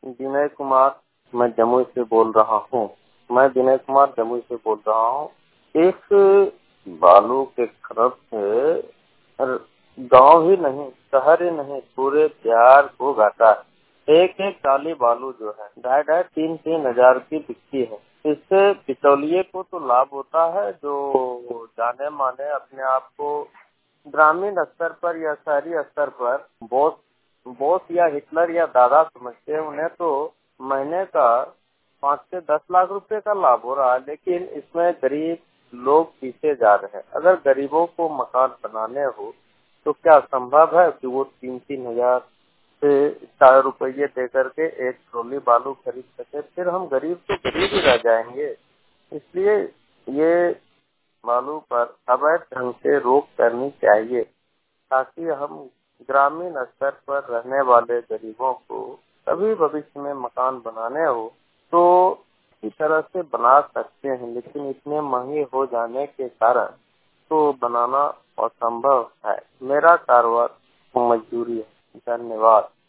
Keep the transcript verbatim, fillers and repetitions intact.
विनय कुमार, मैं जमुई से बोल रहा हूँ। मैं विनय कुमार जमुई से बोल रहा हूँ। इस बालू के खरब से गांव ही नहीं, शहर ही नहीं, पूरे बिहार को घाटा है। एक एक टाली बालू जो है ढाई ढाई तीन तीन हजार की बिकती है। इससे बिचौलिए को तो लाभ होता है, जो जाने माने अपने आप को ग्रामीण स्तर पर या शहरी स्तर पर बॉस बॉस या हिटलर या दादा समझते हैं, उन्हें तो महीने का पाँच से दस लाख रुपए का लाभ हो रहा है। लेकिन इसमें गरीब लोग पीछे जा रहे हैं। अगर गरीबों को मकान बनाने हो तो क्या संभव है कि वो तीन तीन हजार से चार रुपये दे करके एक ट्रॉली बालू खरीद सके? फिर हम गरीब तो गरीब ही रह जाएंगे। इसलिए ये बालू पर अवैध ढंग से रोक करनी चाहिए, ताकि हम ग्रामीण स्तर पर रहने वाले गरीबों को कभी भविष्य में मकान बनाने हो तो इसी तरह से बना सकते हैं। लेकिन इतने महंगे हो जाने के कारण तो बनाना असंभव है। मेरा कारोबार मजदूरी है। धन्यवाद।